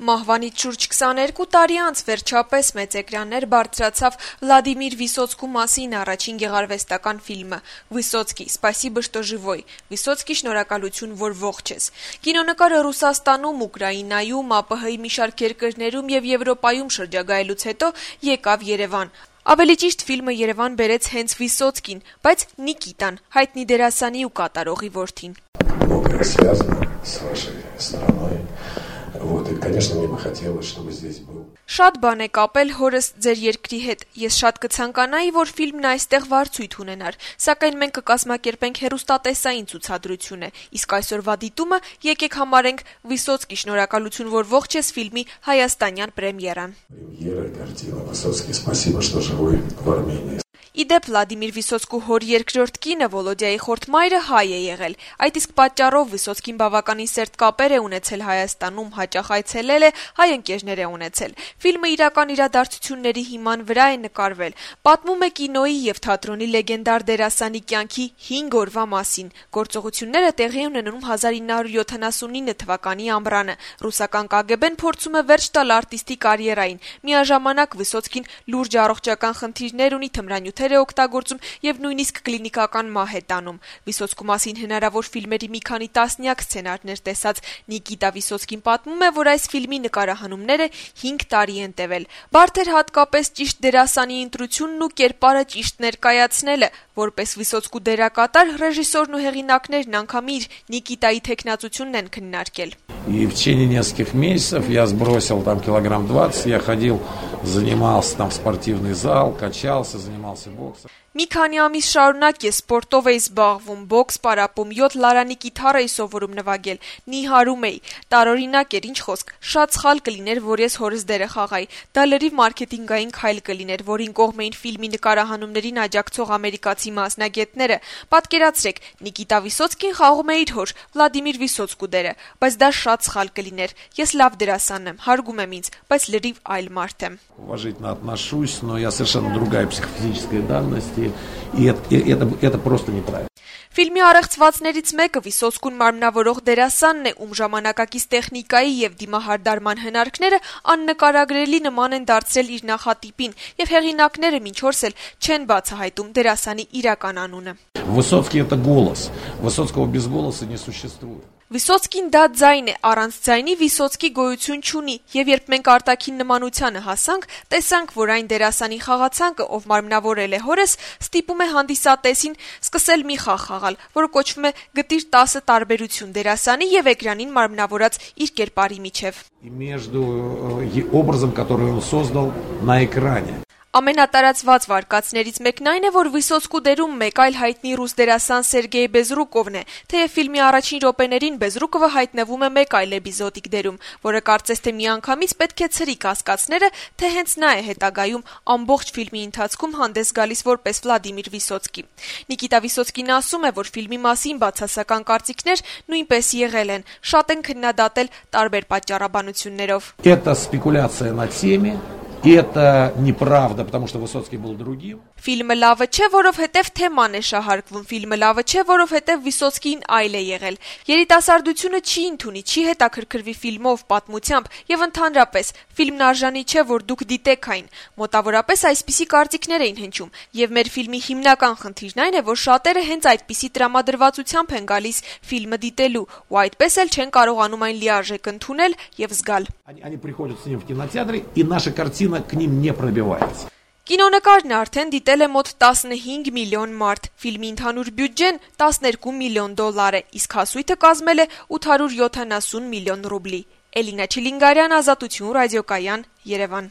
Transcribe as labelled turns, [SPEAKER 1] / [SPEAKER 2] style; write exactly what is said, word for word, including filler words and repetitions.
[SPEAKER 1] Մահվանից շուրջ քսաներկու տարի անց վերջապես մեծ էկրաններ բարձրացավ Վլադիմիր Վիսոցկու մասին առաջին գեղարվեստական ֆիլմը «Վիսոցկի. Սպասիբո, շտո ժիվոյ» Վիսոցկի, շնորհակալություն, որ ողջ ես։ Կինոնկարը Ռուսաստանում, Ուկրաինայում, ԱՊՀ-ի մի շարք երկրներում եւ Եվրոպայում շրջագայելուց հետո եկավ Երևան։ Ավելի ճիշտ ֆիլմը Երևան բերեց հենց Վիսոցկին, բայց Նիկիտան, հայտնի դերասանի ու կատարողի որդին։
[SPEAKER 2] Многое связано с вашей страной. Вот, и, конечно, мне бы хотелось, чтобы здесь был.
[SPEAKER 1] Շատ բան է կապել հորս ձեր երկրի հետ։ Ես շատ կցանկանայի, որ ֆիլմն այստեղ վարձույթ ունենար, սակայն մենք կկազմակերպենք հեռուստատեսային ցուցադրությունը, իսկ այսօրվա դիտումը եկեք համարենք Վիսոցկի, շնորհակալություն, որ ողջ ես ֆիլմի հայաստանյան պրեմիերան։
[SPEAKER 2] Премьера картины Высоцкий. Спасибо, что живой в Армении.
[SPEAKER 1] Իդեպ Վլադիմիր Վիսոցկու հոր երկրորդ կինը Վոլոդիայի խորթմայրը հայ է եղել, այդ իսկ պատճառով Վիսոցկին բավականին սերտ կապեր է ունեցել Հայաստանում, հաճախ այցելել է, հայ ընկերներ է ունեցել։ Ֆիլմը իրական իրադարձությունների հիման վրա է նկարվել, պատմում է կինոյի եւ թատրոնի լեգենդար դերասանի կյանքի հինգ օրվա մասին։ Գործողությունները տեղի են ունենում հազար ինը հարյուր յոթանասունինը թվականի ամռանը։ Ռուսական կագեբեն փորձում է վերջ տալ արտիստի կարիերային։ Միաժամանակ Վիսոցկին լուրջ առողջական խնդիրներ ունի, թմրանյութ է օգտագործում եւ նույնիսկ կլինիկական մահ է տանում։ Վիսոցկու մասին հնարավոր ֆիլմերի մի քանի տասնյակ սցենարներ տեսած Նիկիտա Վիսոցկին պատմում է, որ այս ֆիլմի նկարահանումները հինգ տարի են տևել։ Բարդ էր հատկապես ճիշտ դերասանի ընտրությունն ու կերպարը ճիշտ ներկայացնելը, որպես Վիսոցկու դերակատար ռեժիսորն ու հեղինակներն անգամ իր Նիկիտայի թեկնածությունն են քննարկել։
[SPEAKER 3] И в течение нескольких месяцев я сбросил там килограмм двадцать, я ходил, занимался там в спортивный зал, качался, занимался боксом.
[SPEAKER 1] Մի քանի ամիս շարունակ ես սպորտով էի զբաղվում, բոքս պարապում, յոթ լարանի կիթառ էի սովորում նվագել, նիհարում էի, տարօրինակ էր, ինչ խոսք, շատ սխալ կլիներ, որ ես հորս դերը խաղայի, դա լրիվ մարքեթինգային քայլ կլիներ, որին կողմ էին ֆիլմի նկարահանումներին աջակցող ամերիկացի մասնագետները։ Պատկերացրեք, Նիկիտա Վիսոցկին խաղում է իր հոր, Վլադիմիր Վիսոցկու դերը, բայց դա շատ սխալ կլիներ, ես լավ դերասան եմ, հարգում եմ ինձ, բայց լրիվ այլ մարդ եմ։
[SPEAKER 3] Уважительно отношусь, но я совершенно другая психофизическая данность. И это, это, это просто неправильно.
[SPEAKER 1] Ֆիլմի առեղծվածներից մեկը Վիսոցկուն մարմնավորող դերասանն է, ում ժամանակակից տեխնիկայի եւ դիմահարդարման հնարքները աննկարագրելի նման են դարձրել իր նախատիպին, եւ հեղինակները մինչ օրս էլ չեն բացահայտում դերասանի իրական անունը։
[SPEAKER 3] Высоцкий это голос. Высоцкого без голоса не существует.
[SPEAKER 1] Վիսոցկին դա ձայն է, առանց ձայնի Վիսոցկի գոյություն չունի, եւ երբ մենք արտաքին նմանությանը հասանք, տեսանք, որ այն դերասանի խաղացանկը, ով մարմնավորել է հորս, ստիպում է հանդիսատեսին սկսել մի խաղ խաղալ, որը կոչվում է «Գտիր տասը տարբերություն դերասանի եւ էկրանին մարմնավորած իր կերպարի միջև»։
[SPEAKER 3] И между образом, который он создал на экране.
[SPEAKER 1] Ամենատարածված վարկածներից մեկն այն է, որ Վիսոցկու դերում մեկ այլ հայտնի ռուս դերասան Սերգեյ Բեզրուկովն է, թեև ֆիլմի առաջին րոպեներին Բեզրուկովը հայտնվում է մեկ այլ էպիզոդիկ դերում, որը կարծես թե միանգամից պետք է ցրի կասկածները, թե հենց նա է հետագայում ամբողջ ֆիլմի ընթացքում հանդես գալիս որպես Վլադիմիր Վիսոցկի։ Նիկիտա Վիսոցկին ասում է, որ ֆիլմի մասին բացասական կարծիքներ նույնպես եղել են, շատ են քննադատել տարբեր պատճառաբանություններով։
[SPEAKER 3] Это спекуляция на теме. И это неправда, потому что Высоцкий был другим.
[SPEAKER 1] Ֆիլմը լավը չէ, որովհետև թեման է շահարկվում, ֆիլմը լավը չէ, որովհետև Վիսոցկին այլ է եղել։ Երիտասարդությունը չի ընդունի, չի հետաքրքրվի ֆիլմով, պատմությամբ եւ ընդհանրապես ֆիլմն արժանի չէ, որ դուք դիտեք այն։ Մոտավորապես այսպիսի կարծիքներ էին հնչում, եւ մեր ֆիլմի հիմնական խնդիրն այն է, որ шатերը հենց այդպիսի տրամադրվածությամբ են գալիս ֆիլմը դիտելու, ու այդպես էլ չեն կարողանում այն լիարժեք ընդունել եւ զգալ։
[SPEAKER 3] Они, они приходят с ним в кинотеатре, и наша картина к ним не пробивается.
[SPEAKER 1] Կինոնկարն արդեն դիտել է մոտ տասնհինգ միլիոն մարդ, ֆիլմի ընդհանուր բյուջեն տասներկու միլիոն դոլար է, իսկ հասույթը կազմել է ութ հարյուր յոթանասուն միլիոն ռուբլի։ Էլինա Չիլինգարյան, Ազատություն, ռադիոկայան, Երևան։